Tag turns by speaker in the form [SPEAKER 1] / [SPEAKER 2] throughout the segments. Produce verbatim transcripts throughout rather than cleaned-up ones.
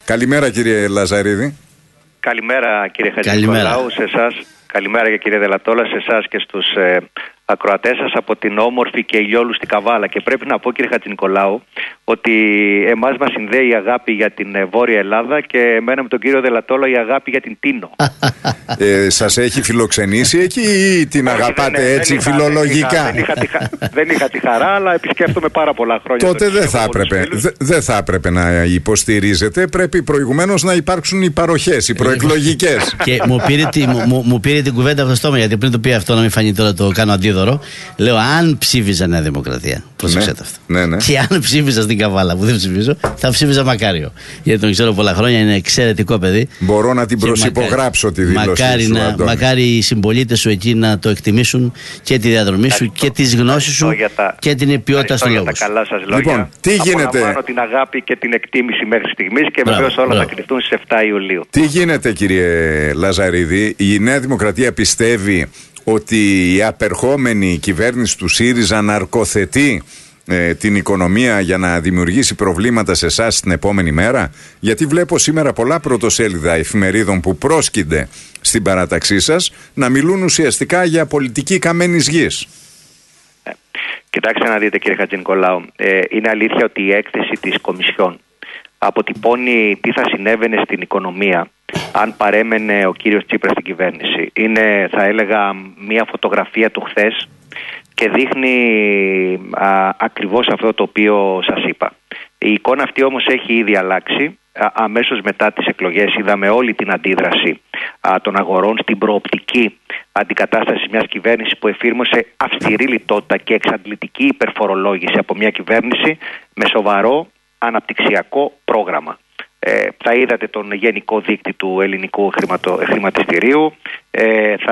[SPEAKER 1] Καλημέρα κύριε Λαζαρίδη.
[SPEAKER 2] Καλημέρα κύριε Χατζηνικολάου, σε εσάς. Καλημέρα κύριε Δελατόλα, σε εσάς και στους ε, ακροατές σας από την όμορφη και ηλιόλουστη Καβάλα. Και πρέπει να πω κύριε Χατζηνικολάου ότι εμάς μας συνδέει η αγάπη για την ε, Βόρεια Ελλάδα και εμένα με τον κύριο Δελατόλα η αγάπη για την Τίνο.
[SPEAKER 1] ε, σας έχει φιλοξενήσει εκεί ή την Όχι, αγαπάτε δεν, έτσι δεν είχα, φιλολογικά?
[SPEAKER 2] Δεν είχα, δεν, είχα, δεν είχα τη χαρά, αλλά επισκέφτομαι πάρα πολλά χρόνια.
[SPEAKER 1] Τότε δεν θα, έπρεπε, δε, δεν θα έπρεπε να υποστηρίζετε. Πρέπει προηγουμένως να υπάρξουν οι παροχές, οι προεκλογικές.
[SPEAKER 3] Και μου πήρε, τη, μου, μου πήρε την κουβέντα από το στόμα, γιατί πριν το πει αυτό, να μην φανεί τώρα το κάνω αντίδωρο. Λέω, αν ψήφιζα Νέα Δημοκρατία, προσέξτε ναι, αυτό. Ναι, ναι. Και αν ψήφιζα στην Καβάλα, που δεν ψηφίζω, θα ψήφιζα Μακάριο. Γιατί τον ξέρω πολλά χρόνια, είναι εξαιρετικό παιδί.
[SPEAKER 1] Μπορώ να την προσυπογράψω μακάρι, τη δήλωσή
[SPEAKER 3] μακάρι
[SPEAKER 1] σου,
[SPEAKER 3] να, μακάρι οι συμπολίτες σου εκεί να το εκτιμήσουν και τη διαδρομή σου και τις γνώσεις σου
[SPEAKER 2] τα,
[SPEAKER 3] και την ποιότητα στον λόγο.
[SPEAKER 2] Για τα καλά σας λόγια.
[SPEAKER 1] Λοιπόν, τι γίνεται?
[SPEAKER 2] Απολαμβάνω την αγάπη και την εκτίμηση μέχρι στιγμής και βεβαίως όλα μπράβο. Θα κρυφτούν στις εφτά Ιουλίου.
[SPEAKER 1] Τι γίνεται κύριε Λαζαρίδη? Η Νέα Δημοκρατία πιστεύει ότι η απερχόμενη κυβέρνηση του ΣΥΡΙΖΑ ναρκοθετεί ε, την οικονομία για να δημιουργήσει προβλήματα σε εσάς την επόμενη μέρα? Γιατί βλέπω σήμερα πολλά πρωτοσέλιδα εφημερίδων που πρόσκυνται στην παράταξή σας να μιλούν ουσιαστικά για πολιτική καμένης γης.
[SPEAKER 2] Ε, κοιτάξτε να δείτε κύριε Χατζηνικολάου, ε, είναι αλήθεια ότι η έκθεση της Κομισιόν αποτυπώνει τι θα συνέβαινε στην οικονομία αν παρέμενε ο κύριος Τσίπρας στην κυβέρνηση. Είναι, θα έλεγα, μια φωτογραφία του χθες και δείχνει α, ακριβώς αυτό το οποίο σας είπα. Η εικόνα αυτή όμως έχει ήδη αλλάξει. Α, αμέσως μετά τις εκλογές είδαμε όλη την αντίδραση α, των αγορών στην προοπτική αντικατάσταση μιας κυβέρνησης που εφήρμοσε αυστηρή λιτότητα και εξαντλητική υπερφορολόγηση από μια κυβέρνηση με σοβαρό αναπτυξιακό πρόγραμμα. Ε, θα είδατε τον γενικό δείκτη του ελληνικού χρηματο, χρηματιστηρίου. Ε, θα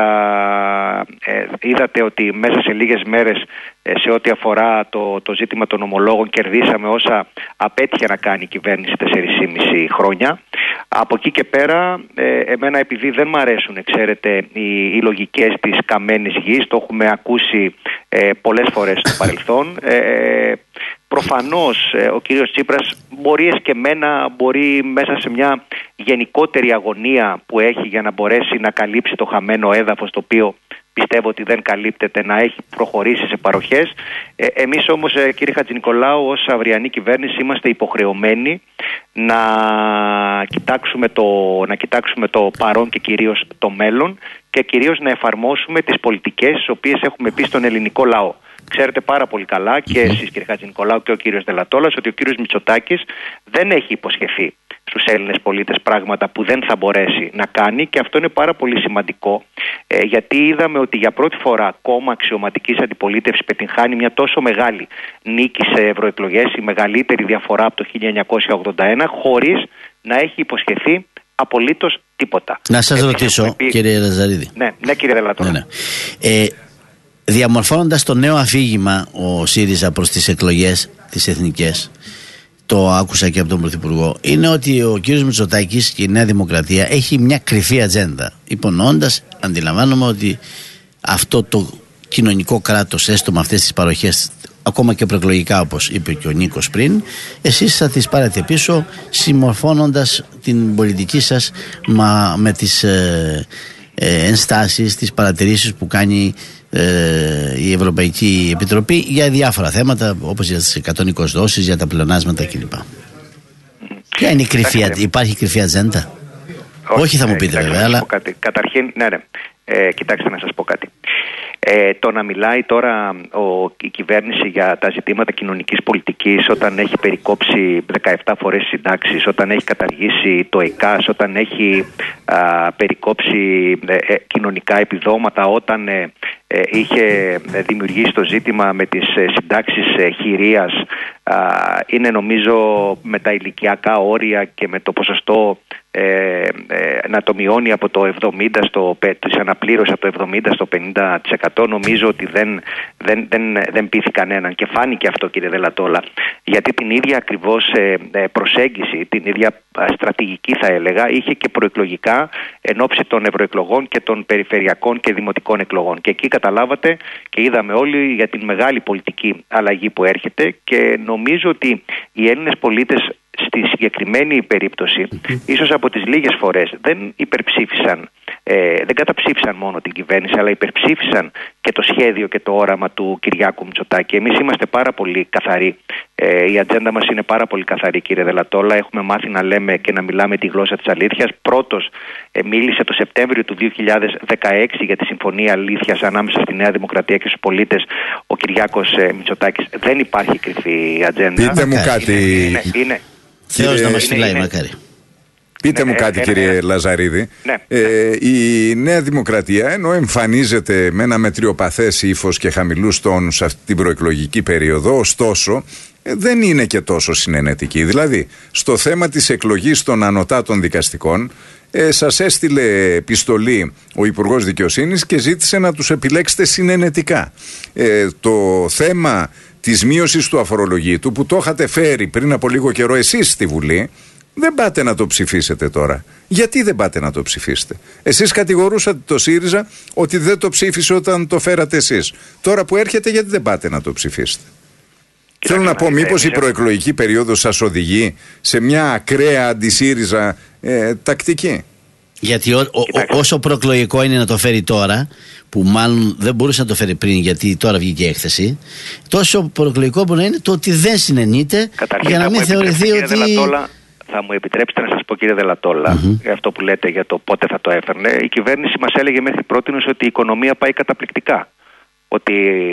[SPEAKER 2] ε, είδατε ότι μέσα σε λίγες μέρες ε, σε ό,τι αφορά το, το ζήτημα των ομολόγων κερδίσαμε όσα απέτυχε να κάνει η κυβέρνηση τέσσερα και μισό χρόνια. Από εκεί και πέρα, ε, εμένα επειδή δεν μ' αρέσουν, ξέρετε, οι, οι λογικές της καμένης γης, το έχουμε ακούσει ε, πολλές φορές στο παρελθόν. Ε, Προφανώς ε, ο κύριος Τσίπρας μπορεί εσκεμμένα, μπορεί μέσα σε μια γενικότερη αγωνία που έχει για να μπορέσει να καλύψει το χαμένο έδαφος, το οποίο πιστεύω ότι δεν καλύπτεται, να έχει προχωρήσει σε παροχές. Ε, εμείς όμως ε, κύριε Χατζηνικολάου, ως αυριανή κυβέρνηση είμαστε υποχρεωμένοι να κοιτάξουμε το, να κοιτάξουμε το παρόν και κυρίως το μέλλον και κυρίως να εφαρμόσουμε τις πολιτικές τις οποίες έχουμε πει στον ελληνικό λαό. Ξέρετε πάρα πολύ καλά και εσείς κύριε Χατζηνικολάου και ο κύριος Δελατόλας ότι ο κύριος Μητσοτάκης δεν έχει υποσχεθεί στους Έλληνες πολίτες πράγματα που δεν θα μπορέσει να κάνει και αυτό είναι πάρα πολύ σημαντικό ε, γιατί είδαμε ότι για πρώτη φορά κόμμα αξιωματικής αντιπολίτευσης πετυχάνει μια τόσο μεγάλη νίκη σε ευρωεκλογές, η μεγαλύτερη διαφορά από το χίλια εννιακόσια ογδόντα ένα, χωρίς να έχει υποσχεθεί απολύτως τίποτα.
[SPEAKER 3] Να σας Επίσης, ρωτήσω πει... κύριε Λαζαρίδη.
[SPEAKER 2] Ναι, ναι κύριε Δελατόλα.
[SPEAKER 3] Ναι, ναι. Ε, Διαμορφώνοντας το νέο αφήγημα ο ΣΥΡΙΖΑ προς τις εκλογές τις εθνικές, το άκουσα και από τον Πρωθυπουργό, είναι ότι ο κύριος Μητσοτάκης και η Νέα Δημοκρατία έχει μια κρυφή ατζέντα. Υπονοώντας, αντιλαμβάνομαι ότι αυτό το κοινωνικό κράτος, έστω με αυτές τις παροχές, ακόμα και προεκλογικά όπως είπε και ο Νίκος πριν, εσείς θα τις πάρετε πίσω συμμορφώνοντας την πολιτική σας μα, με τις ε, ε, ενστάσεις, τις παρατηρήσεις που κάνει Ε, η Ευρωπαϊκή Επιτροπή για διάφορα θέματα όπως για τις εκατόν είκοσι δόσεις, για τα πλεονάσματα κλπ. Ποια είναι η κρυφή, υπάρχει κρυφή ατζέντα? Όχι, Όχι θα μου πείτε βέβαια, αλλά...
[SPEAKER 2] Καταρχήν, ναι, ναι. Ε, κοιτάξτε να σας πω κάτι. Ε, το να μιλάει τώρα ο, η κυβέρνηση για τα ζητήματα κοινωνικής πολιτικής όταν έχει περικόψει δεκαεπτά φορές συντάξεις, όταν έχει καταργήσει το ΕΚΑΣ, όταν έχει α, περικόψει ε, ε, κοινωνικά επιδόματα, όταν ε, ε, είχε δημιουργήσει το ζήτημα με τις ε, συντάξεις ε, χειρίας, α, είναι νομίζω με τα ηλικιακά όρια και με το ποσοστό Ε, ε, να το μειώνει από το εβδομήντα στο, της αναπλήρωσης από το εβδομήντα στο πενήντα τοις εκατό. Νομίζω ότι δεν, δεν, δεν, δεν πείθει κανέναν και φάνηκε αυτό κύριε Δελατόλα, γιατί την ίδια ακριβώς ε, προσέγγιση, την ίδια στρατηγική θα έλεγα είχε και προεκλογικά εν ώψη των ευρωεκλογών και των περιφερειακών και δημοτικών εκλογών, και εκεί καταλάβατε και είδαμε όλοι για την μεγάλη πολιτική αλλαγή που έρχεται, και νομίζω ότι οι Έλληνες πολίτες στη συγκεκριμένη περίπτωση, mm-hmm. ίσως από τις λίγες φορές δεν υπερψήφισαν, ε, δεν καταψήφισαν μόνο την κυβέρνηση, αλλά υπερψήφισαν και το σχέδιο και το όραμα του Κυριάκου Μητσοτάκη. Εμείς είμαστε πάρα πολύ καθαροί. Ε, η ατζέντα μας είναι πάρα πολύ καθαρή, κύριε Δελατόλα. Έχουμε μάθει να λέμε και να μιλάμε τη γλώσσα της αλήθειας. Πρώτος ε, μίλησε το Σεπτέμβριο του δύο χιλιάδες δεκαέξι για τη Συμφωνία Αλήθειας ανάμεσα στη Νέα Δημοκρατία και στους πολίτες, ο Κυριάκος ε, Μητσοτάκης. Δεν υπάρχει κρυφή ατζέντα.
[SPEAKER 1] Πείτε μου κάτι.
[SPEAKER 2] Είναι, είναι, είναι,
[SPEAKER 3] Θεός να μας φυλάει, μακάρι.
[SPEAKER 1] Πείτε
[SPEAKER 2] ναι,
[SPEAKER 1] μου κάτι,
[SPEAKER 2] ναι,
[SPEAKER 1] κύριε
[SPEAKER 2] ναι.
[SPEAKER 1] Λαζαρίδη.
[SPEAKER 2] Ναι.
[SPEAKER 1] Ε, η Νέα Δημοκρατία, ενώ εμφανίζεται με ένα μετριοπαθές ύφος και χαμηλούς τόνους σε αυτή την προεκλογική περίοδο, ωστόσο ε, δεν είναι και τόσο συνενετική. Δηλαδή, στο θέμα της εκλογής των ανωτάτων δικαστικών, ε, σας έστειλε επιστολή ο Υπουργός Δικαιοσύνης και ζήτησε να τους επιλέξετε συνενετικά. Ε, το θέμα της μείωσης του αφορολογήτου, που το είχατε φέρει πριν από λίγο καιρό εσείς στη Βουλή, δεν πάτε να το ψηφίσετε τώρα. Γιατί δεν πάτε να το ψηφίσετε? Εσείς κατηγορούσατε το ΣΥΡΙΖΑ ότι δεν το ψήφισε όταν το φέρατε εσείς. Τώρα που έρχεται, γιατί δεν πάτε να το ψηφίσετε? Κοιτάξτε, θέλω να πω, μήπως η προεκλογική περίοδος σας οδηγεί σε μια ακραία αντι-ΣΥΡΙΖΑ ε, τακτική?
[SPEAKER 3] Γιατί ό, ο, ο, όσο προεκλογικό είναι να το φέρει τώρα, που μάλλον δεν μπορούσε να το φέρει πριν γιατί τώρα βγήκε η έκθεση, τόσο προεκλογικό μπορεί να είναι το ότι δεν συνενείται.
[SPEAKER 2] Καταρχήν,
[SPEAKER 3] για να μην θεωρηθεί ότι...
[SPEAKER 2] Δελατόλα, θα μου επιτρέψετε να σας πω, κύριε Δελατόλα, mm-hmm. αυτό που λέτε για το πότε θα το έφερνε. Η κυβέρνηση μας έλεγε μέχρι πρότινος ότι η οικονομία πάει καταπληκτικά. Ότι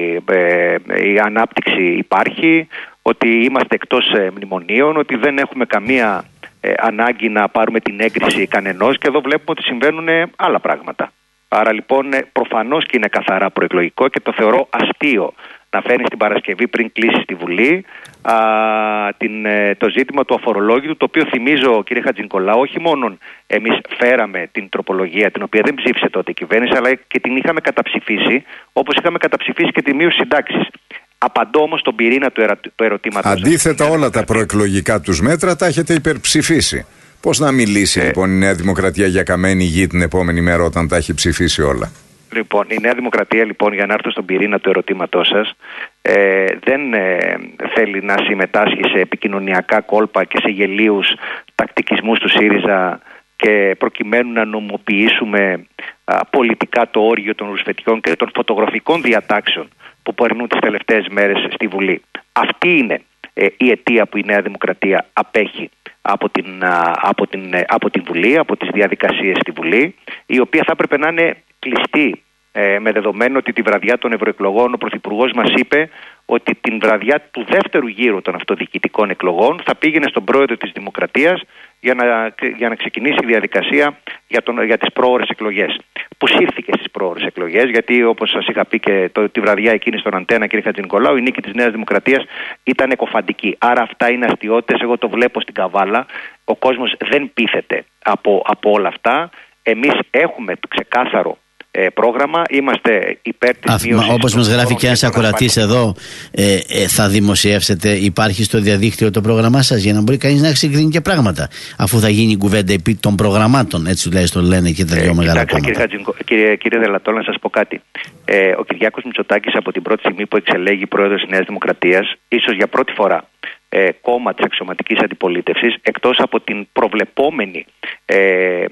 [SPEAKER 2] ε, η ανάπτυξη υπάρχει, ότι είμαστε εκτός ε, μνημονίων, ότι δεν έχουμε καμία ε, ανάγκη να πάρουμε την έγκριση κανενός, και εδώ βλέπουμε ότι συμβαίνουν ε, άλλα πράγματα. Άρα λοιπόν ε, προφανώς και είναι καθαρά προεκλογικό, και το θεωρώ αστείο να φέρνει την Παρασκευή πριν κλείσει στη Βουλή α, την, ε, το ζήτημα του αφορολόγητου, το οποίο θυμίζω, κύριε Χατζηνικολάου, όχι μόνο εμείς φέραμε την τροπολογία, την οποία δεν ψήφισε τότε η κυβέρνηση, αλλά και την είχαμε καταψηφίσει, όπως είχαμε καταψηφίσει και τη μείωση συντάξης. Απαντώ όμως στον πυρήνα του, ερω, του ερωτήματος.
[SPEAKER 1] Αντίθετα, όλα τα προεκλογικά τους μέτρα τα έχετε υπερψηφίσει. Πώς να μιλήσει ε, λοιπόν η Νέα Δημοκρατία για καμένη γη την επόμενη μέρα όταν τα έχει ψηφίσει όλα?
[SPEAKER 2] Λοιπόν, η Νέα Δημοκρατία, λοιπόν, για να έρθω στον πυρήνα του ερωτήματός σας, ε, δεν ε, θέλει να συμμετάσχει σε επικοινωνιακά κόλπα και σε γελίους τακτικισμούς του ΣΥΡΙΖΑ, και προκειμένου να νομοποιήσουμε α, πολιτικά το όργιο των ρουσφετιών και των φωτογραφικών διατάξεων που περνούν τις τελευταίες μέρες στη Βουλή. Αυτή είναι ε, η αιτία που η Νέα Δημοκρατία απέχει από την, α, από, την, από την Βουλή, από τις διαδικασίες στη Βουλή, η οποία θα έπρεπε να είναι κλειστή, ε, με δεδομένο ότι τη βραδιά των ευρωεκλογών ο Πρωθυπουργός μας είπε ότι την βραδιά του δεύτερου γύρου των αυτοδιοικητικών εκλογών θα πήγαινε στον πρόεδρο της Δημοκρατίας για να, για να ξεκινήσει η διαδικασία για, τον, για τις πρόωρες εκλογές. Που σύρθηκε στις πρόωρες εκλογές, γιατί όπως σας είχα πει και το, τη βραδιά εκείνη στον Αντένα, κύριε Χατζηνικολάου, η νίκη της Νέας Δημοκρατίας ήταν εκοφαντική. Άρα αυτά είναι αστιότητες, εγώ το βλέπω στην Καβάλα. Ο κόσμος δεν πείθεται από, από όλα αυτά. Εμείς έχουμε ξεκάθαρο ε, πρόγραμμα, είμαστε υπέρ της μείωσης.
[SPEAKER 3] Όπως μας γράφει και ένας ακροατής εδώ, ε, ε, θα δημοσιεύσετε, υπάρχει στο διαδίκτυο το πρόγραμμά σας, για να μπορεί κανείς να συγκρίνει και πράγματα, αφού θα γίνει κουβέντα επί των προγραμμάτων, έτσι τουλάχιστον λένε και τα δύο ε, μεγάλα κόμματα. Κύριε,
[SPEAKER 2] κύριε, κύριε Δελατόλα, να σας πω κάτι. Ε, ο Κυριάκος Μητσοτάκης, από την πρώτη στιγμή που εξελέγει πρόεδρος της Νέας Δημοκρατίας, ίσως για πρώτη φορά ε, κόμμα της αξιωματικής αντιπολίτευσης, εκτός από την προβλεπόμενη ε, ε,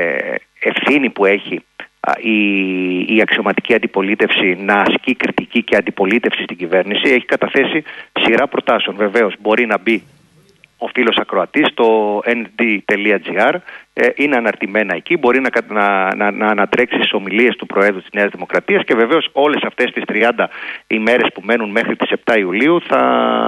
[SPEAKER 2] ευθύνη που έχει Η, η αξιωματική αντιπολίτευση να ασκεί κριτική και αντιπολίτευση στην κυβέρνηση, έχει καταθέσει σειρά προτάσεων. Βεβαίως μπορεί να μπει ο φίλος ακροατής στο εν ντι τελεία τζι άρ, ε, είναι αναρτημένα εκεί, μπορεί να, να, να, να ανατρέξει στις ομιλίες του Προέδρου της Νέας Δημοκρατίας, και βεβαίως όλες αυτές τις τριάντα ημέρες που μένουν μέχρι τις επτά Ιουλίου θα,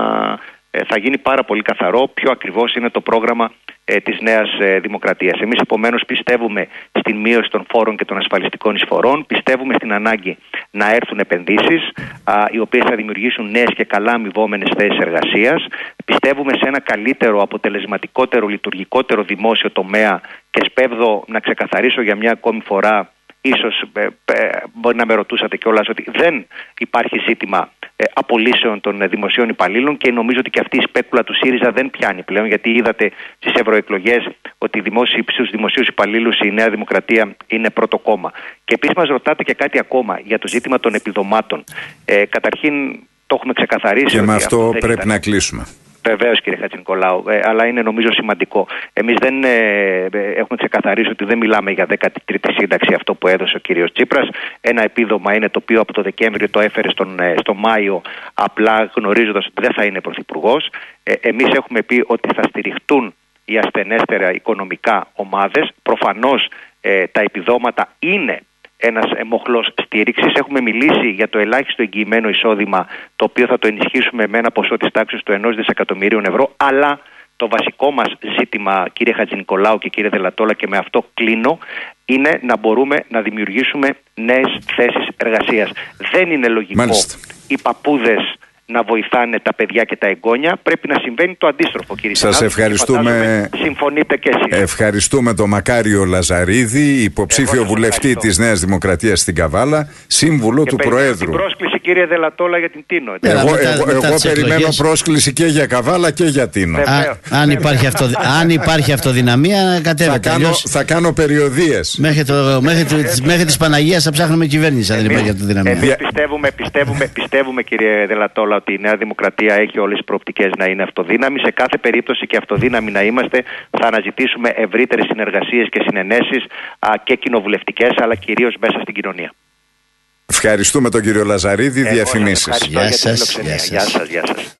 [SPEAKER 2] ε, θα γίνει πάρα πολύ καθαρό ποιο ακριβώς είναι το πρόγραμμα ε, της Νέας ε, Δημοκρατίας. Εμείς επομένως πιστεύουμε στην μείωση των φόρων και των ασφαλιστικών εισφορών, πιστεύουμε στην ανάγκη να έρθουν επενδύσεις, α, οι οποίες θα δημιουργήσουν νέες και καλά αμοιβόμενες θέσεις εργασίας. Πιστεύουμε σε ένα καλύτερο, αποτελεσματικότερο, λειτουργικότερο δημόσιο τομέα, και σπέβδω να ξεκαθαρίσω για μια ακόμη φορά, ίσως ε, ε, μπορεί να με ρωτούσατε κιόλας, ότι δεν υπάρχει ζήτημα ε, απολύσεων των ε, δημοσίων υπαλλήλων, και νομίζω ότι και αυτή η σπέκουλα του ΣΥΡΙΖΑ δεν πιάνει πλέον, γιατί είδατε στις ευρωεκλογές ότι στους δημοσίους υπαλλήλους η Νέα Δημοκρατία είναι πρώτο κόμμα. Και επίσης μας ρωτάτε και κάτι ακόμα για το ζήτημα των επιδομάτων. Ε, καταρχήν το έχουμε ξεκαθαρίσει.
[SPEAKER 1] Και με αυτό πρέπει ήταν... να κλείσουμε.
[SPEAKER 2] Βεβαίως κύριε Χατζηνικολάου, ε, αλλά είναι νομίζω σημαντικό. Εμείς δεν ε, έχουμε ξεκαθαρίσει ότι δεν μιλάμε για δέκατη τρίτη σύνταξη, αυτό που έδωσε ο κύριος Τσίπρας. Ένα επίδομα είναι το οποίο από το Δεκέμβριο το έφερε στον, ε, στο Μάιο, απλά γνωρίζοντας ότι δεν θα είναι πρωθυπουργός. Ε, εμείς έχουμε πει ότι θα στηριχτούν οι ασθενέστερα οικονομικά ομάδες. Προφανώς ε, τα επιδόματα είναι ένας μοχλός στήριξης. Έχουμε μιλήσει για το ελάχιστο εγγυημένο εισόδημα, το οποίο θα το ενισχύσουμε με ένα ποσό της τάξης του ενός δισεκατομμυρίων ευρώ. Αλλά το βασικό μας ζήτημα, κύριε Χατζηνικολάου και κύριε Δελατόλα, και με αυτό κλείνω, είναι να μπορούμε να δημιουργήσουμε νέες θέσεις εργασίας. Δεν είναι λογικό Μάλιστα. οι παππούδες να βοηθάνε τα παιδιά και τα εγγόνια. Πρέπει να συμβαίνει το αντίστροφο, κύριε Σας Σανάδη, ευχαριστούμε. Συμφωνείτε και εσείς.
[SPEAKER 1] Ευχαριστούμε τον Μακάριο Λαζαρίδη, υποψήφιο βουλευτή της Νέας Δημοκρατίας στην Καβάλα, σύμβουλο
[SPEAKER 2] και
[SPEAKER 1] του Προέδρου.
[SPEAKER 2] Την πρόσκληση, κύριε Δελατόλα, για την Τίνο.
[SPEAKER 1] Εγώ, εγώ, εγώ, εγώ περιμένω εκλογές. πρόσκληση και για Καβάλα και για Τίνο.
[SPEAKER 3] Α, αν, υπάρχει αυτο, αν υπάρχει αυτοδυναμία, κατέβεται.
[SPEAKER 1] Θα κάνω, θα κάνω περιοδίες.
[SPEAKER 3] Μέχρι, το, μέχρι, τη, μέχρι της Παναγίας θα ψάχνουμε κυβέρνηση, αν δεν υπάρχει αυτοδυναμία.
[SPEAKER 2] Εμείς πιστεύουμε, πιστεύουμε, πιστεύουμε, κύριε Δελατόλα, ότι η Νέα Δημοκρατία έχει όλες τις προοπτικές να είναι αυτοδύναμη. Σε κάθε περίπτωση και αυτοδύναμη να είμαστε, θα αναζητήσουμε ευρύτερες συνεργασίες και συνενέσεις α, και κοινοβουλευτικές, αλλά κυρίως μέσα στην κοινωνία.
[SPEAKER 1] Ευχαριστούμε τον κύριο Λαζαρίδη. Διαφημίσεις.
[SPEAKER 3] Γεια σας.
[SPEAKER 2] Γεια σας. Γεια σας.